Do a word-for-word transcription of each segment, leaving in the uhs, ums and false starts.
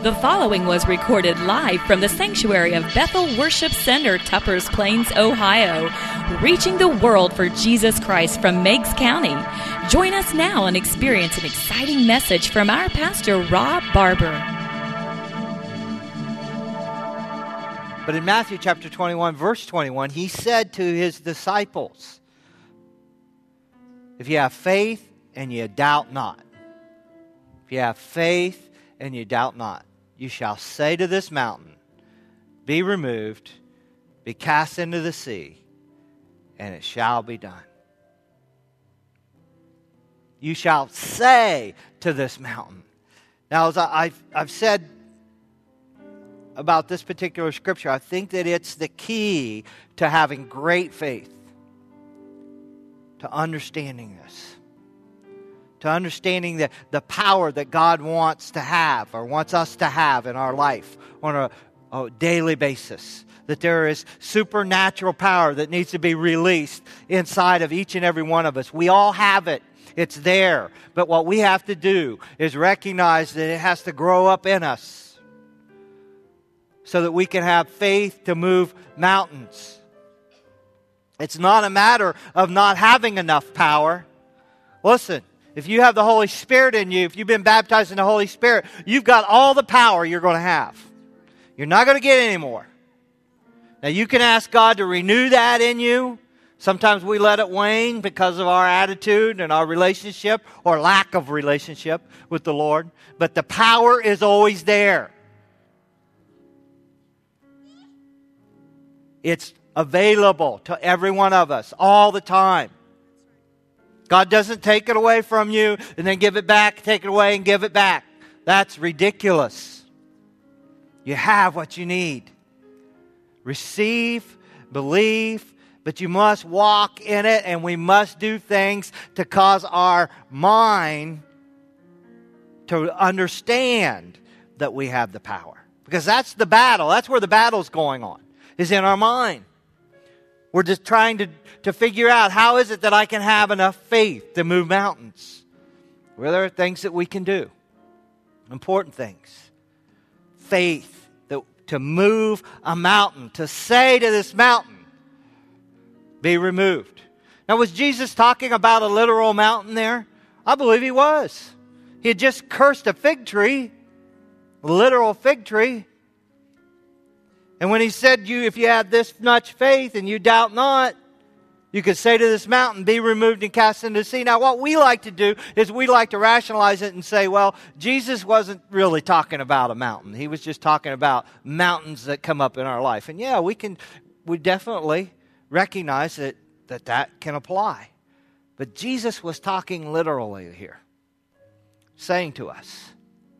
The following was recorded live from the sanctuary of Bethel Worship Center, Tuppers Plains, Ohio, reaching the world for Jesus Christ from Meigs County. Join us now and experience an exciting message from our pastor, Rob Barber. But in Matthew chapter twenty-one, verse twenty-one, he said to his disciples, if you have faith and you doubt not, if you have faith and you doubt not, you shall say to this mountain, be removed, be cast into the sea, and it shall be done. You shall say to this mountain. Now, as I've, I've said about this particular scripture, I think that it's the key to having great faith, to understanding this, to understanding the, the power that God wants to have or wants us to have in our life on a, a daily basis. That there is supernatural power that needs to be released inside of each and every one of us. We all have it. It's there. But what we have to do is recognize that it has to grow up in us so that we can have faith to move mountains. It's not a matter of not having enough power. Listen, if you have the Holy Spirit in you, if you've been baptized in the Holy Spirit, you've got all the power you're going to have. You're not going to get any more. Now, you can ask God to renew that in you. Sometimes we let it wane because of our attitude and our relationship or lack of relationship with the Lord. But the power is always there. It's available to every one of us all the time. God doesn't take it away from you and then give it back, take it away and give it back. That's ridiculous. You have what you need. Receive, believe, but you must walk in it, and we must do things to cause our mind to understand that we have the power. Because that's the battle. That's where the battle's going on, is in our mind. We're just trying to, to figure out how is it that I can have enough faith to move mountains. Well, there are things that we can do. Important things. Faith that, to move a mountain. To say to this mountain, be removed. Now, was Jesus talking about a literal mountain there? I believe he was. He had just cursed a fig tree. A literal fig tree. And when he said, "You, if you have this much faith and you doubt not, you could say to this mountain, be removed and cast into the sea." Now, what we like to do is we like to rationalize it and say, well, Jesus wasn't really talking about a mountain. He was just talking about mountains that come up in our life. And yeah, we can, we definitely recognize that that, that can apply. But Jesus was talking literally here, saying to us,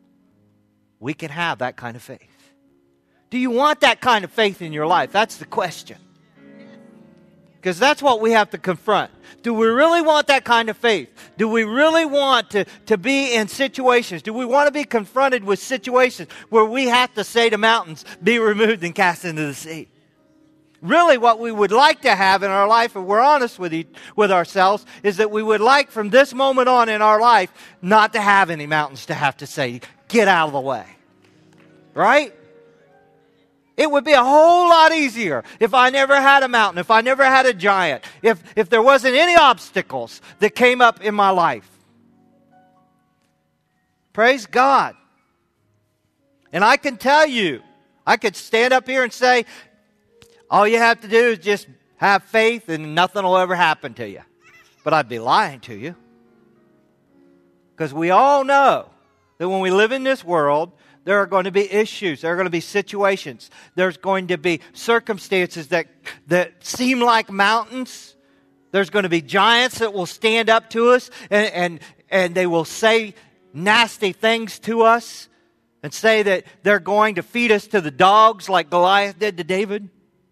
we can have that kind of faith. Do you want that kind of faith in your life? That's the question. Because that's what we have to confront. Do we really want that kind of faith? Do we really want to, to be in situations? Do we want to be confronted with situations where we have to say to mountains, be removed and cast into the sea? Really what we would like to have in our life, if we're honest with, each, with ourselves, is that we would like from this moment on in our life not to have any mountains to have to say, get out of the way. Right? It would be a whole lot easier if I never had a mountain, if I never had a giant, if, if there wasn't any obstacles that came up in my life. Praise God. And I can tell you, I could stand up here and say, all you have to do is just have faith and nothing will ever happen to you. But I'd be lying to you. Because we all know that when we live in this world, there are going to be issues. There are going to be situations. There's going to be circumstances that, that seem like mountains. There's going to be giants that will stand up to us and, and, and they will say nasty things to us and say that they're going to feed us to the dogs like Goliath did to David.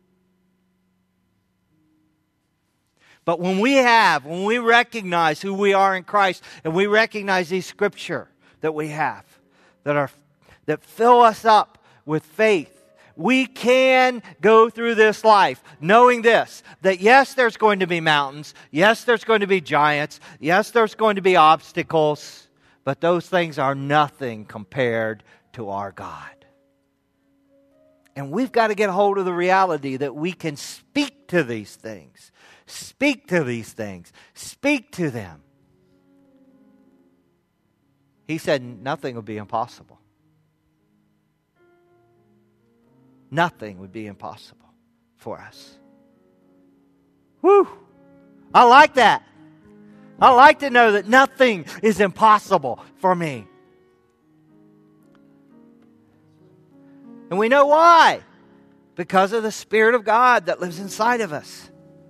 But when we have, when we recognize who we are in Christ and we recognize these scripture that we have that are that fill us up with faith, we can go through this life knowing this, that yes, there's going to be mountains, yes, there's going to be giants, yes, there's going to be obstacles, but those things are nothing compared to our God. And we've got to get a hold of the reality that we can speak to these things. Speak to these things. Speak to them. He said nothing would be impossible. Nothing would be impossible for us. Whew! I like that. I like to know that nothing is impossible for me. And we know why. Because of the Spirit of God that lives inside of us.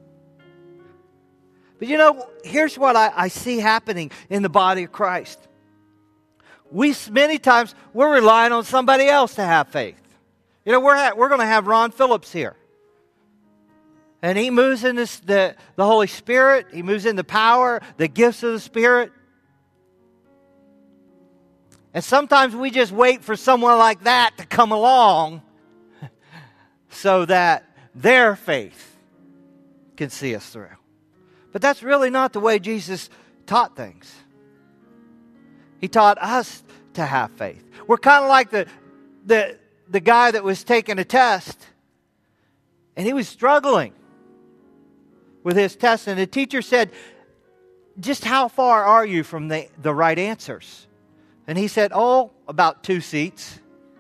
But you know, here's what I, I see happening in the body of Christ. We, many times, we're relying on somebody else to have faith. You know, we're, ha- we're going to have Ron Phillips here. And he moves in this, the, the Holy Spirit. He moves in the power, the gifts of the Spirit. And sometimes we just wait for someone like that to come along so that their faith can see us through. But that's really not the way Jesus taught things. He taught us to have faith. We're kind of like the, the, the guy that was taking a test, and he was struggling with his test. And the teacher said, just how far are you from the, the right answers? And he said, oh, about two seats.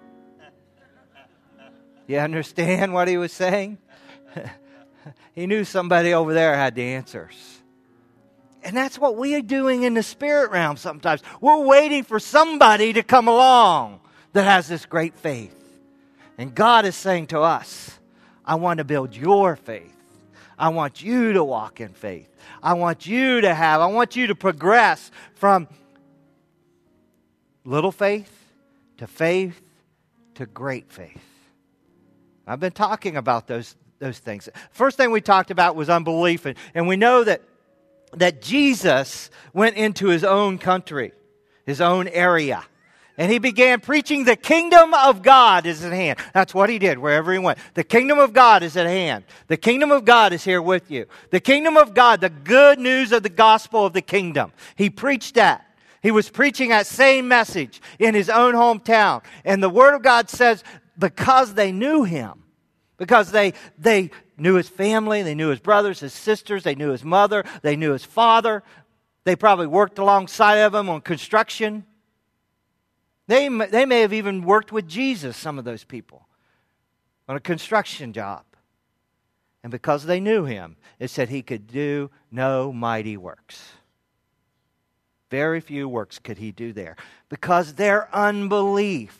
You understand what he was saying? He knew somebody over there had the answers. And that's what we are doing in the spirit realm sometimes. We're waiting for somebody to come along that has this great faith. And God is saying to us, I want to build your faith. I want you to walk in faith. I want you to have, I want you to progress from little faith to faith to great faith. I've been talking about those, those things. First thing we talked about was unbelief. And, and we know that, that Jesus went into his own country, his own area. And he began preaching the kingdom of God is at hand. That's what he did wherever he went. The kingdom of God is at hand. The kingdom of God is here with you. The kingdom of God, the good news of the gospel of the kingdom. He preached that. He was preaching that same message in his own hometown. And the Word of God says, because they knew him, because they, they knew his family, they knew his brothers, his sisters, they knew his mother, they knew his father. They probably worked alongside of him on construction. They, they may have even worked with Jesus, some of those people, on a construction job. And because they knew him, it said he could do no mighty works. Very few works could he do there. Because their unbelief.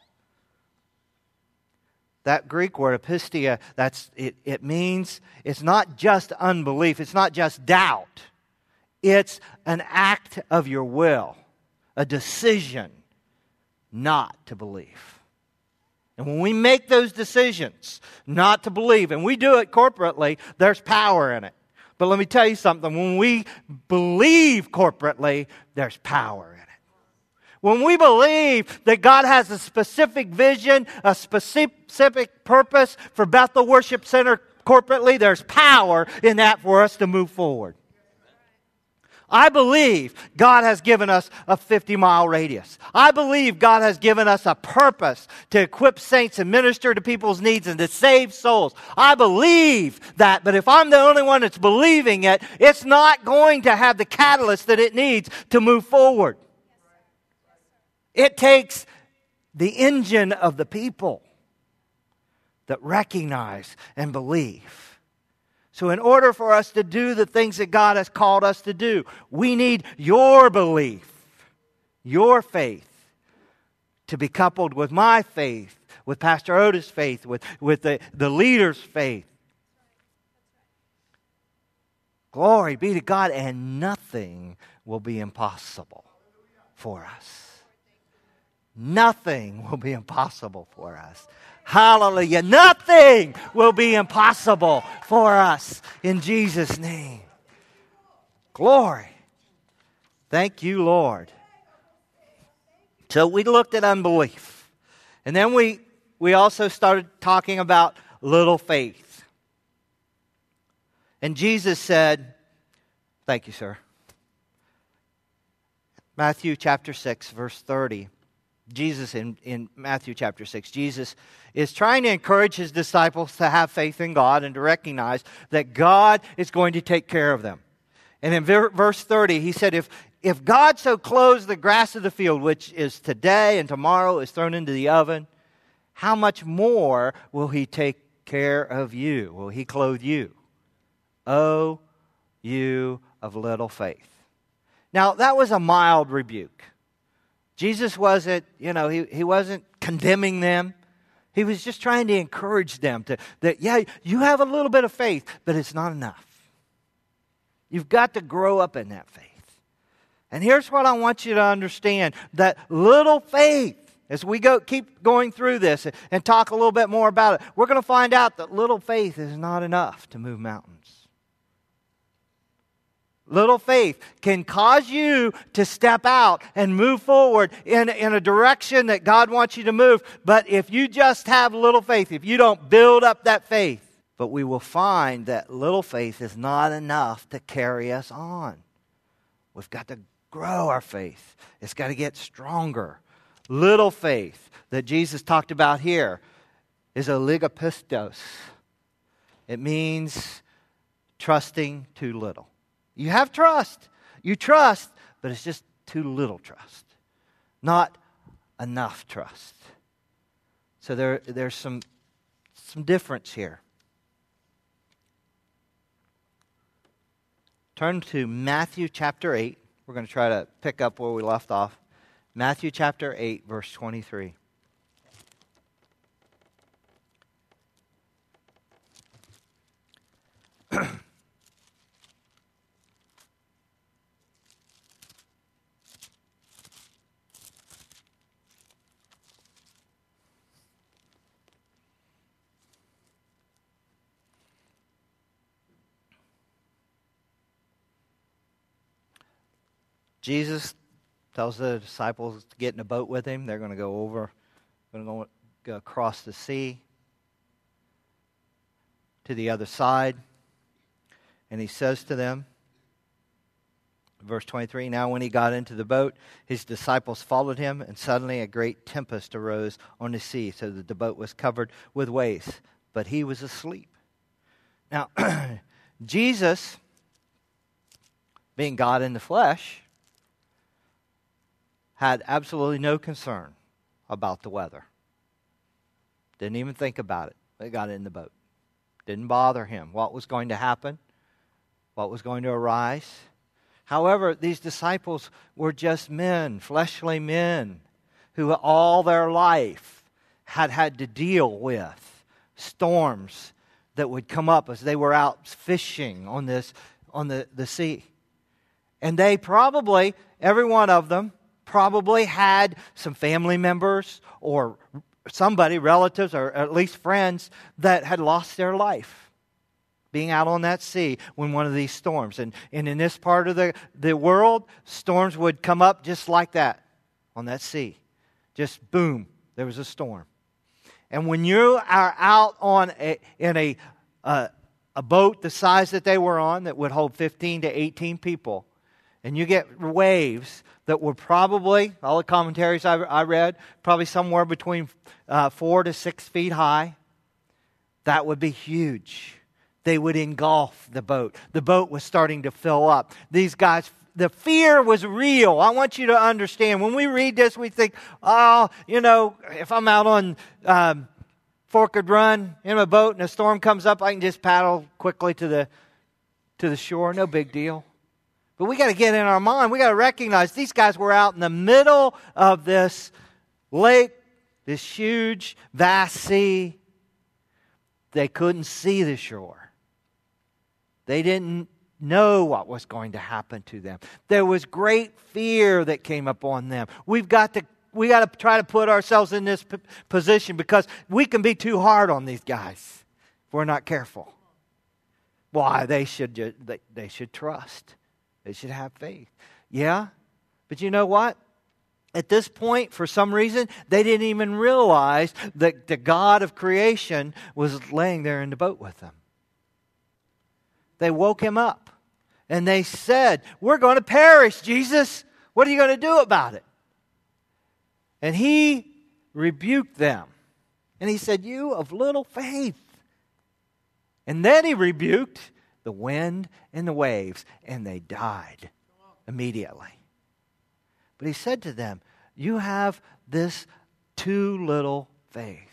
That Greek word, apistia, that's it, it means, it's not just unbelief. It's not just doubt. It's an act of your will. A decision not to believe. And when we make those decisions not to believe, and we do it corporately, there's power in it. But let me tell you something. When we believe corporately, there's power in it. When we believe that God has a specific vision, a specific purpose for Bethel Worship Center corporately, there's power in that for us to move forward. I believe God has given us a fifty-mile radius. I believe God has given us a purpose to equip saints and minister to people's needs and to save souls. I believe that, but if I'm the only one that's believing it, it's not going to have the catalyst that it needs to move forward. It takes the engine of the people that recognize and believe. So in order for us to do the things that God has called us to do, we need your belief, your faith, to be coupled with my faith, with Pastor Otis' faith, with, with the, the leader's faith. Glory be to God, and nothing will be impossible for us. Nothing will be impossible for us. Hallelujah. Nothing will be impossible for us in Jesus' name. Glory. Thank you, Lord. So we looked at unbelief. And then we, we also started talking about little faith. And Jesus said, thank you, sir. Matthew chapter six, verse thirty. Jesus in, in Matthew chapter six, Jesus is trying to encourage his disciples to have faith in God and to recognize that God is going to take care of them. And in ver- verse thirty, he said, if, if God so clothes the grass of the field, which is today and tomorrow is thrown into the oven, how much more will he take care of you? Will he clothe you? O you of little faith. Now, that was a mild rebuke. Jesus wasn't, you know, he, he wasn't condemning them. He was just trying to encourage them to that, yeah, you have a little bit of faith, but it's not enough. You've got to grow up in that faith. And here's what I want you to understand, that little faith, as we go keep going through this and, and talk a little bit more about it, we're going to find out that little faith is not enough to move mountains. Little faith can cause you to step out and move forward in, in a direction that God wants you to move. But if you just have little faith, if you don't build up that faith, but we will find that little faith is not enough to carry us on. We've got to grow our faith. It's got to get stronger. Little faith that Jesus talked about here is oligopistos. It means trusting too little. You have trust. You trust, but it's just too little trust. Not enough trust. So there, there's some, some difference here. Turn to Matthew chapter eight. We're going to try to pick up where we left off. Matthew chapter eight, verse twenty-three. Jesus tells the disciples to get in a boat with him. They're going to go over, going to go, go across the sea to the other side. And he says to them, verse twenty-three, now when he got into the boat, his disciples followed him, and suddenly a great tempest arose on the sea, so that the boat was covered with waves, but he was asleep. Now, Jesus, being God in the flesh, had absolutely no concern about the weather. Didn't even think about it. They got in the boat. Didn't bother him what was going to happen, what was going to arise. However, these disciples were just men, fleshly men, who all their life had had to deal with storms that would come up as they were out fishing on this on the, the sea. And they probably, every one of them, probably had some family members or somebody, relatives, or at least friends that had lost their life being out on that sea when one of these storms. And, and in this part of the, the world, storms would come up just like that on that sea. Just boom, there was a storm. And when you are out on a, in a, uh, a boat the size that they were on that would hold fifteen to eighteen people, and you get waves that were probably, all the commentaries I, I read, probably somewhere between uh, four to six feet high. That would be huge. They would engulf the boat. The boat was starting to fill up. These guys, the fear was real. I want you to understand. When we read this, we think, oh, you know, if I'm out on um, Forked Run in a boat and a storm comes up, I can just paddle quickly to the to the shore. No big deal. But we got to get in our mind. We got to recognize these guys were out in the middle of this lake, this huge, vast sea. They couldn't see the shore. They didn't know what was going to happen to them. There was great fear that came upon them. We've got to we got to try to put ourselves in this p- position because we can be too hard on these guys if we're not careful. Why? They should ju- they, they should trust. They should have faith. Yeah, but you know what? At this point, for some reason, they didn't even realize that the God of creation was laying there in the boat with them. They woke him up and they said, we're going to perish, Jesus. What are you going to do about it? And he rebuked them. And he said, you of little faith. And then he rebuked the wind and the waves, and they died immediately. But he said to them, you have this too little faith.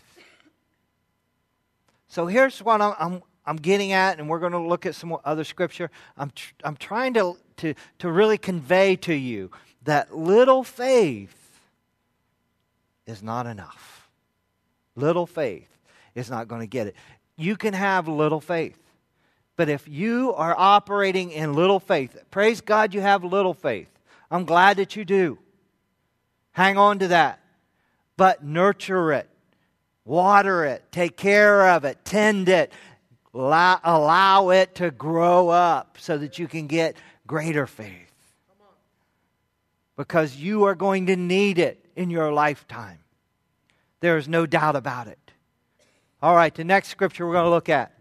So here's what I'm, I'm, I'm getting at, and we're going to look at some other scripture. I'm, tr- I'm trying to, to, to really convey to you that little faith is not enough. Little faith is not going to get it. You can have little faith. But if you are operating in little faith, praise God you have little faith. I'm glad that you do. Hang on to that. But nurture it. Water it. Take care of it. Tend it. Allow, allow it to grow up so that you can get greater faith. Because you are going to need it in your lifetime. There is no doubt about it. All right, the next scripture we're going to look at.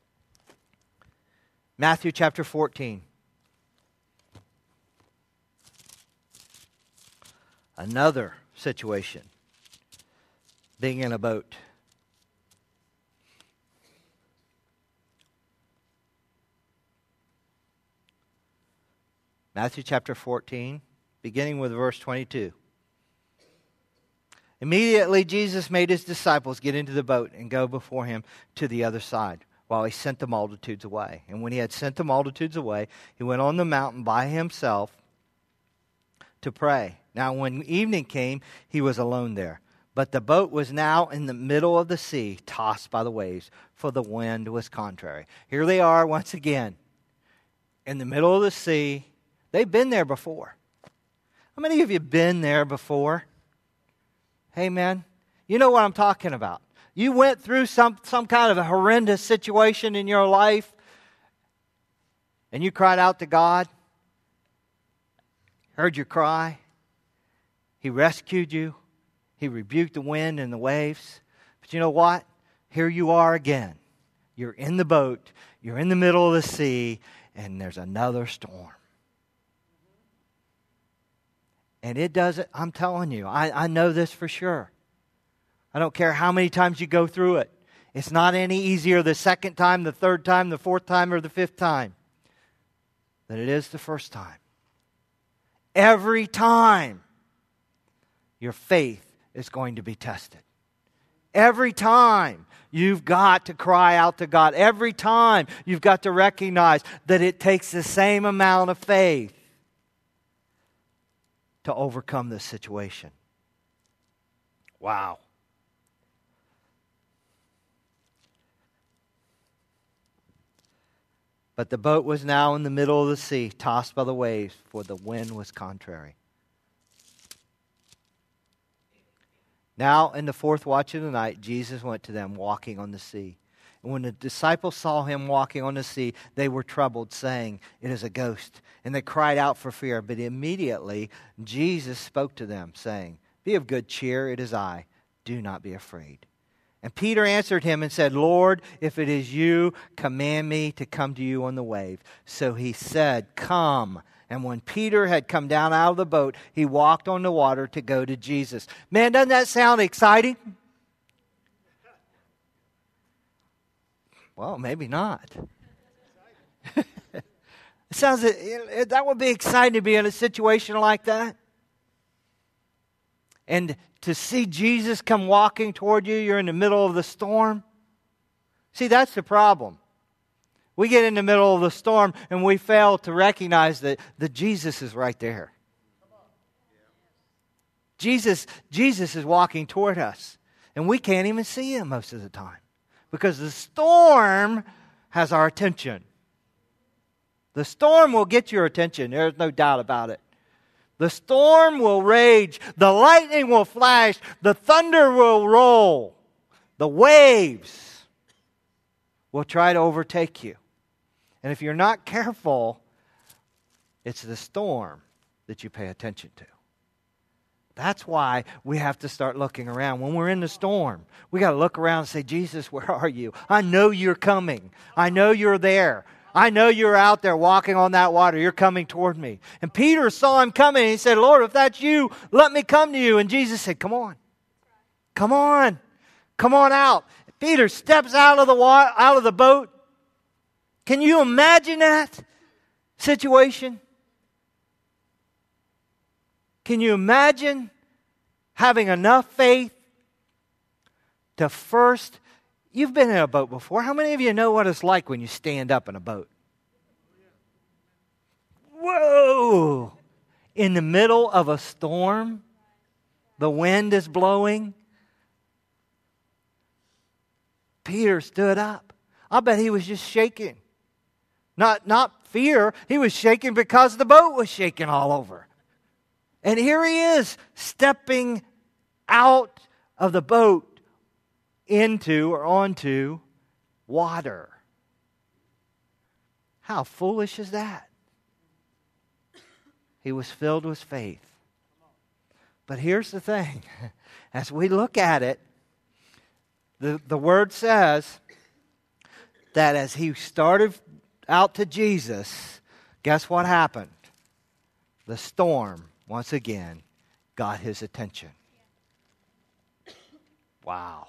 Matthew chapter fourteen. Another situation. Being in a boat. Matthew chapter fourteen, beginning with verse twenty-two. Immediately Jesus made his disciples get into the boat and go before him to the other side, while he sent the multitudes away. And when he had sent the multitudes away, he went on the mountain by himself to pray. Now when evening came, he was alone there. But the boat was now in the middle of the sea, tossed by the waves, for the wind was contrary. Here they are once again, in the middle of the sea. They've been there before. How many of you have been there before? Hey, man, you know what I'm talking about. You went through some, some kind of a horrendous situation in your life, and you cried out to God. Heard your cry. He rescued you. He rebuked the wind and the waves. But you know what? Here you are again. You're in the boat. You're in the middle of the sea, and there's another storm. And it doesn't, I'm telling you, I, I know this for sure. I don't care how many times you go through it. It's not any easier the second time, the third time, the fourth time, or the fifth time than it is the first time. Every time, your faith is going to be tested. Every time, you've got to cry out to God. Every time, you've got to recognize that it takes the same amount of faith to overcome this situation. Wow. But the boat was now in the middle of the sea, tossed by the waves, for the wind was contrary. Now, in the fourth watch of the night, Jesus went to them walking on the sea. And when the disciples saw him walking on the sea, they were troubled, saying, "It is a ghost." And they cried out for fear. But immediately Jesus spoke to them, saying, "Be of good cheer, it is I. Do not be afraid." And Peter answered him and said, "Lord, if it is you, command me to come to you on the wave." So he said, "Come." And when Peter had come down out of the boat, he walked on the water to go to Jesus. Man, doesn't that sound exciting? Well, maybe not. It sounds that would be exciting to be in a situation like that. And to see Jesus come walking toward you, you're in the middle of the storm. See, that's the problem. We get in the middle of the storm and we fail to recognize that, that Jesus is right there. Jesus, Jesus is walking toward us. And we can't even see him most of the time. Because the storm has our attention. The storm will get your attention. There's no doubt about it. The storm will rage. The lightning will flash. The thunder will roll. The waves will try to overtake you. And if you're not careful, it's the storm that you pay attention to. That's why we have to start looking around. When we're in the storm, we got to look around and say, "Jesus, where are you? I know you're coming. I know you're there. I know you're out there walking on that water. You're coming toward me. And Peter saw him coming. And he said, Lord, if that's you, let me come to you. And Jesus said, come on. Come on. Come on out. Peter steps out of the water, out of the boat. Can you imagine that situation? Can you imagine having enough faith to first, you've been in a boat before. How many of you know what it's like when you stand up in a boat? Whoa! In the middle of a storm, the wind is blowing. Peter stood up. I bet he was just shaking. Not, not fear. He was shaking because the boat was shaking all over. And here he is, stepping out of the boat into or onto water. How foolish is that? He was filled with faith. But here's the thing. As we look at it, the, the word says that as he started out to Jesus, guess what happened? The storm, once again, got his attention. Wow.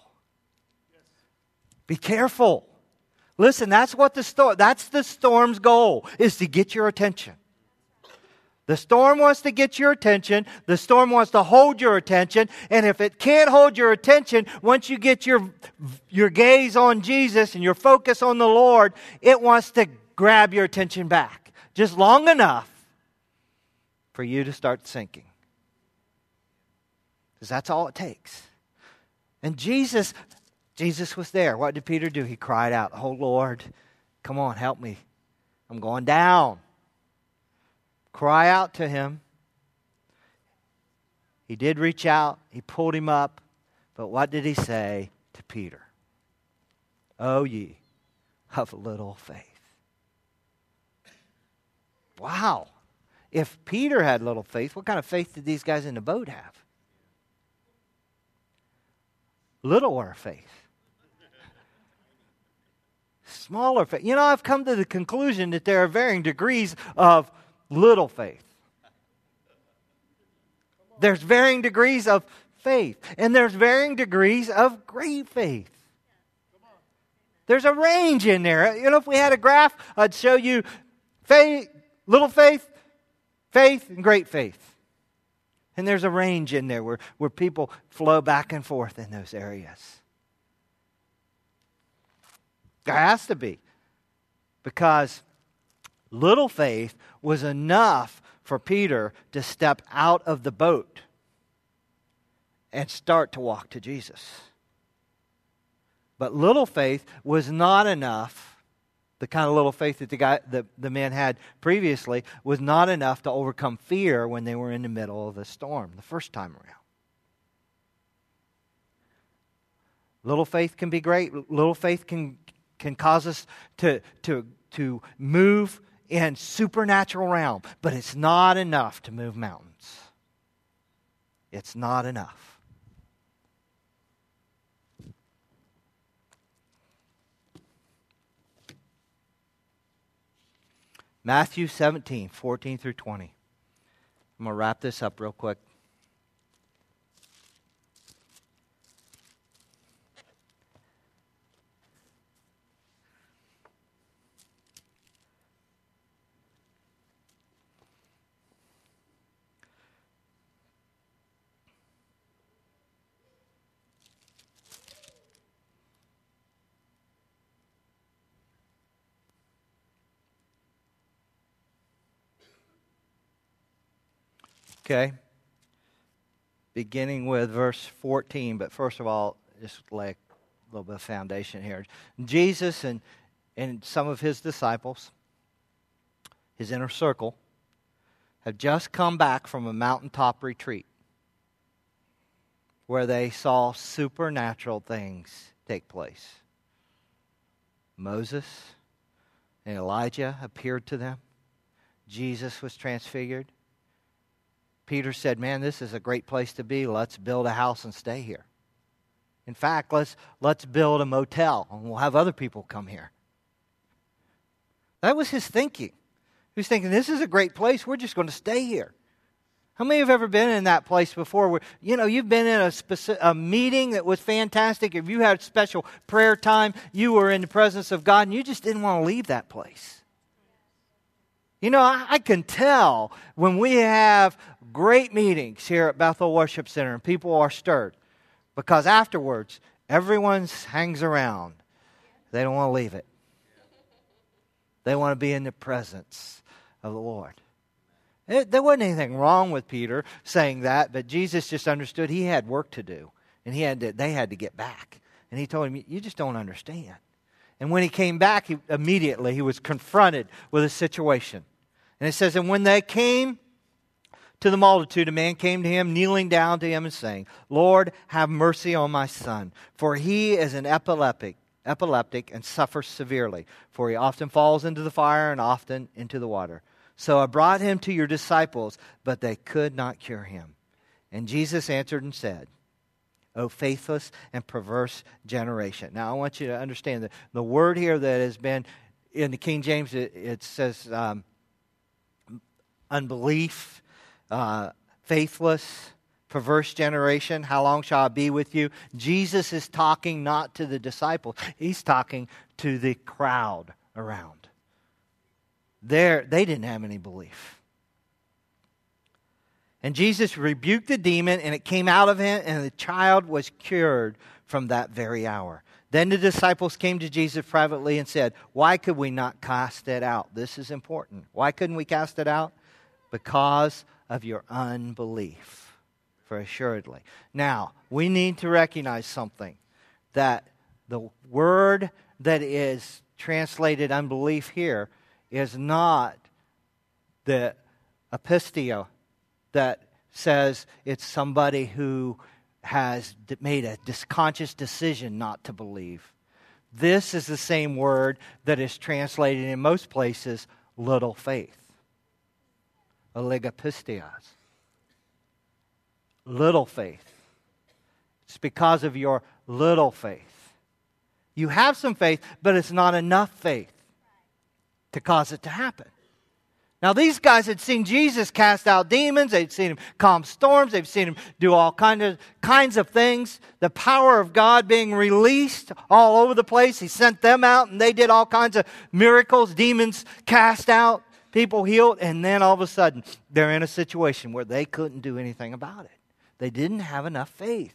Be careful. Listen, that's what the storm, that's the storm's goal, is to get your attention. The storm wants to get your attention. The storm wants to hold your attention. And if it can't hold your attention, once you get your, your gaze on Jesus and your focus on the Lord, it wants to grab your attention back. Just long enough for you to start sinking. Because that's all it takes. And Jesus, Jesus was there. What did Peter do? He cried out, "Oh Lord, come on, help me. I'm going down." Cry out to him. He did reach out. He pulled him up. But what did he say to Peter? "O ye of little faith." Wow. If Peter had little faith, what kind of faith did these guys in the boat have? Littler faith. Smaller faith. You know, I've come to the conclusion that there are varying degrees of little faith. There's varying degrees of faith. And there's varying degrees of great faith. There's a range in there. You know, if we had a graph, I'd show you faith, little faith, faith, and great faith. And there's a range in there where, where people flow back and forth in those areas. There has to be. Because little faith was enough for Peter to step out of the boat and start to walk to Jesus. But little faith was not enough. The kind of little faith that the guy, the, the man had previously was not enough to overcome fear when they were in the middle of the storm the first time around. Little faith can be great. Little faith can can cause us to to to move in supernatural realm, but it's not enough to move mountains. It's not enough. Matthew seventeen, fourteen through twenty. I'm going to wrap this up real quick. Okay, beginning with verse fourteen, but first of all, just lay a little bit of foundation here. Jesus and, and some of his disciples, his inner circle, have just come back from a mountaintop retreat where they saw supernatural things take place. Moses and Elijah appeared to them. Jesus was transfigured. Peter said, "Man, this is a great place to be. Let's build a house and stay here. In fact, let's let's build a motel and we'll have other people come here." That was his thinking. He was thinking, this is a great place. We're just going to stay here. How many have ever been in that place before where, you know, you've been in a, specific, a meeting that was fantastic. If you had special prayer time, you were in the presence of God, and you just didn't want to leave that place. You know, I, I can tell when we have great meetings here at Bethel Worship Center and people are stirred, because afterwards, everyone hangs around. They don't want to leave it. They want to be in the presence of the Lord. It, there wasn't anything wrong with Peter saying that, but Jesus just understood he had work to do, and he had to, they had to get back. And he told him, you just don't understand. And when he came back, he, immediately he was confronted with a situation. And it says, and when they came to the multitude, a man came to him, kneeling down to him and saying, Lord, have mercy on my son, for he is an epileptic, epileptic and suffers severely, for he often falls into the fire and often into the water. So I brought him to your disciples, but they could not cure him. And Jesus answered and said, O faithless and perverse generation. Now I want you to understand that the word here that has been, in the King James, it, it says um, unbelief, uh, faithless, perverse generation. How long shall I be with you? Jesus is talking not to the disciples. He's talking to the crowd around. There, they didn't have any belief. And Jesus rebuked the demon, and it came out of him, and the child was cured from that very hour. Then the disciples came to Jesus privately and said, why could we not cast it out? This is important. Why couldn't we cast it out? Because of your unbelief, for assuredly. Now, we need to recognize something, that the word that is translated unbelief here is not the apistio that says it's somebody who has made a conscious decision not to believe. This is the same word that is translated in most places, little faith. Oligopistias. Little faith. It's because of your little faith. You have some faith, but it's not enough faith to cause it to happen. Now, these guys had seen Jesus cast out demons. They'd seen him calm storms. They've seen him do all kinds of, kinds of things. The power of God being released all over the place. He sent them out, and they did all kinds of miracles. Demons cast out, people healed, and then all of a sudden, they're in a situation where they couldn't do anything about it. They didn't have enough faith.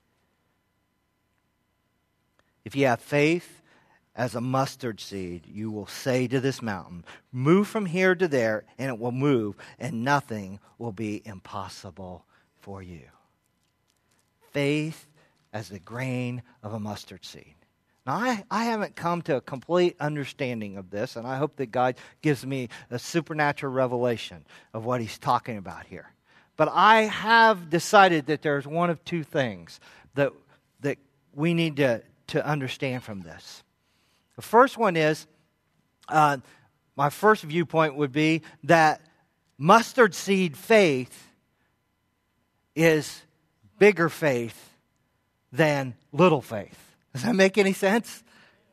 If you have faith as a mustard seed, you will say to this mountain, move from here to there, and it will move, and nothing will be impossible for you. Faith as the grain of a mustard seed. Now, I, I haven't come to a complete understanding of this, and I hope that God gives me a supernatural revelation of what he's talking about here. But I have decided that there's one of two things that, that we need to, to understand from this. The first one is, uh, my first viewpoint would be that mustard seed faith is bigger faith than little faith. Does that make any sense?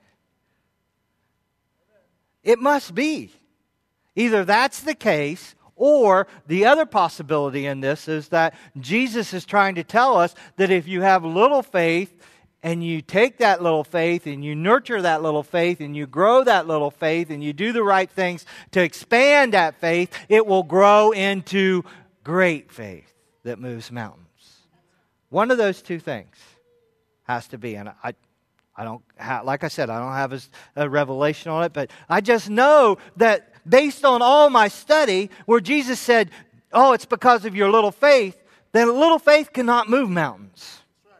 It must be. Either that's the case, or the other possibility in this is that Jesus is trying to tell us that if you have little faith, and you take that little faith and you nurture that little faith and you grow that little faith and you do the right things to expand that faith, it will grow into great faith that moves mountains. One of those two things has to be. And I, I don't have, like I said, I don't have a, a revelation on it, but I just know that based on all my study, where Jesus said, oh, it's because of your little faith, then little faith cannot move mountains.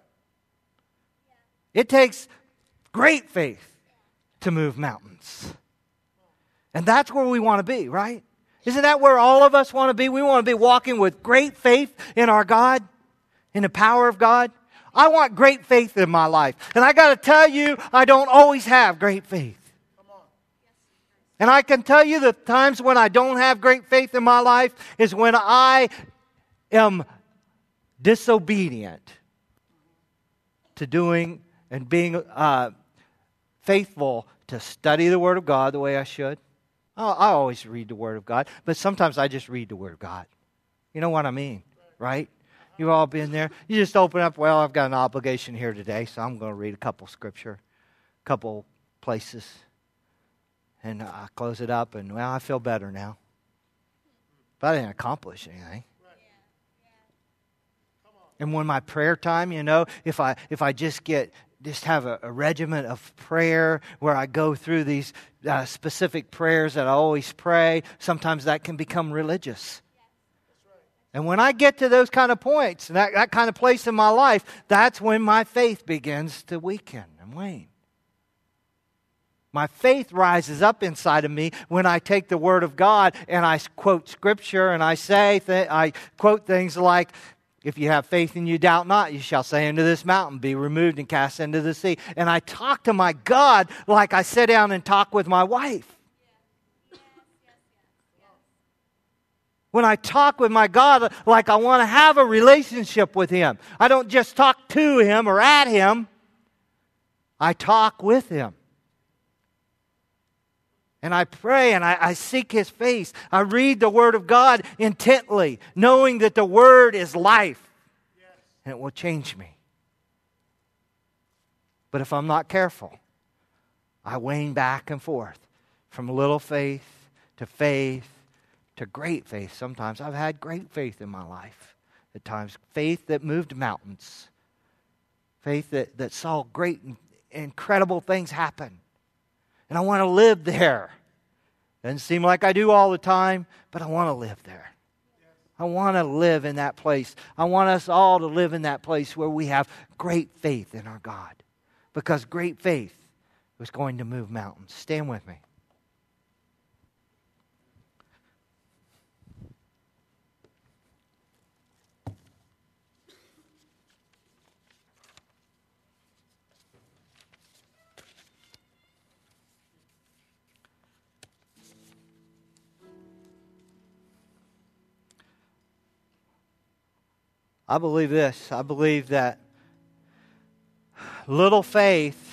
It takes great faith to move mountains. And that's where we want to be, right? Isn't that where all of us want to be? We want to be walking with great faith in our God, in the power of God. I want great faith in my life. And I got to tell you, I don't always have great faith. And I can tell you the times when I don't have great faith in my life is when I am disobedient to doing and being uh, faithful to study the Word of God the way I should. I, I always read the Word of God, but sometimes I just read the Word of God. You know what I mean, right? You've all been there. You just open up, well, I've got an obligation here today, so I'm going to read a couple scripture, a couple places. And I close it up, and, well, I feel better now. But I didn't accomplish anything. And when my prayer time, you know, if I if I just get, just have a, a regiment of prayer where I go through these uh, specific prayers that I always pray, sometimes that can become religious. And when I get to those kind of points, that, that kind of place in my life, that's when my faith begins to weaken and wane. My faith rises up inside of me when I take the Word of God and I quote Scripture and I say, th- I quote things like, if you have faith and you doubt not, you shall say unto this mountain, be removed and cast into the sea. And I talk to my God like I sit down and talk with my wife. When I talk with my God like I want to have a relationship with Him. I don't just talk to Him or at Him. I talk with Him. And I pray and I, I seek His face. I read the Word of God intently, knowing that the Word is life. Yes. And it will change me. But if I'm not careful, I wane back and forth from little faith to faith to great faith. Sometimes I've had great faith in my life. At times, faith that moved mountains. Faith that, that saw great, incredible things happen. And I want to live there. Doesn't seem like I do all the time, but I want to live there. I want to live in that place. I want us all to live in that place where we have great faith in our God. Because great faith was going to move mountains. Stand with me. I believe this. I believe that little faith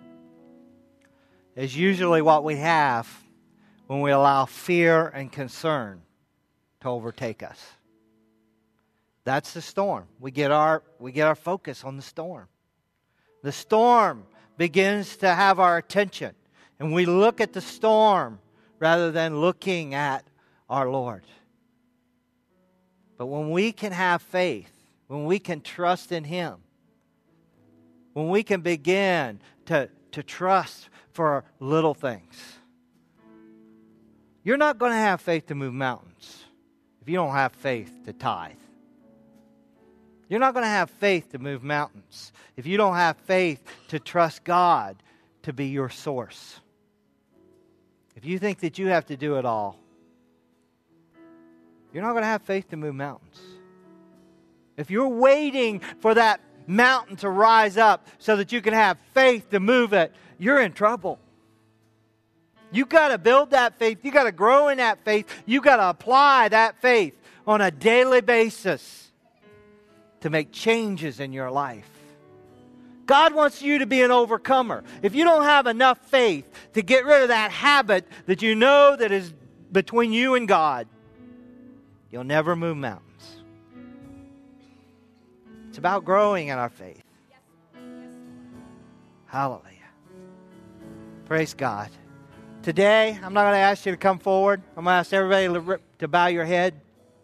is usually what we have when we allow fear and concern to overtake us. That's the storm. We get our we get our focus on the storm. The storm begins to have our attention, and we look at the storm rather than looking at our Lord. But when we can have faith, when we can trust in Him, when we can begin to, to trust for little things. You're not going to have faith to move mountains if you don't have faith to tithe. You're not going to have faith to move mountains if you don't have faith to trust God to be your source. If you think that you have to do it all, you're not going to have faith to move mountains. If you're waiting for that mountain to rise up so that you can have faith to move it, you're in trouble. You got to build that faith. You got to grow in that faith. You got to apply that faith on a daily basis to make changes in your life. God wants you to be an overcomer. If you don't have enough faith to get rid of that habit that you know that is between you and God, you'll never move mountains. It's about growing in our faith. Hallelujah. Praise God. Today, I'm not going to ask you to come forward. I'm going to ask everybody to bow your head.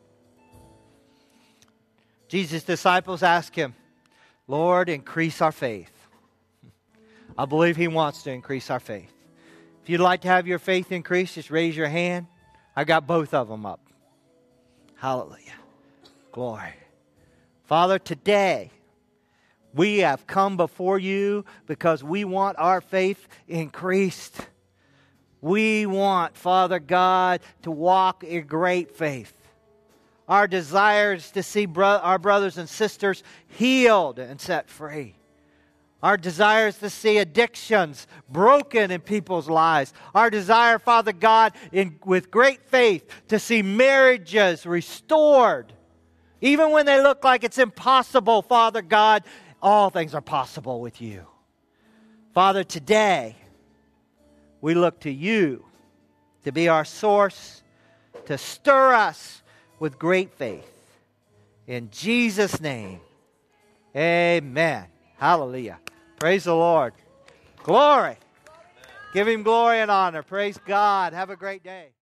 Jesus' disciples asked Him, Lord, increase our faith. I believe He wants to increase our faith. If you'd like to have your faith increased, just raise your hand. I got both of them up. Hallelujah. Glory. Father, today we have come before You because we want our faith increased. We want, Father God, to walk in great faith. Our desire is to see bro- our brothers and sisters healed and set free. Our desire is to see addictions broken in people's lives. Our desire, Father God, in, with great faith, to see marriages restored. Even when they look like it's impossible, Father God, all things are possible with You. Father, today, we look to You to be our source, to stir us with great faith. In Jesus' name, amen. Hallelujah. Praise the Lord. Glory. Give him glory and honor. Praise God. Have a great day.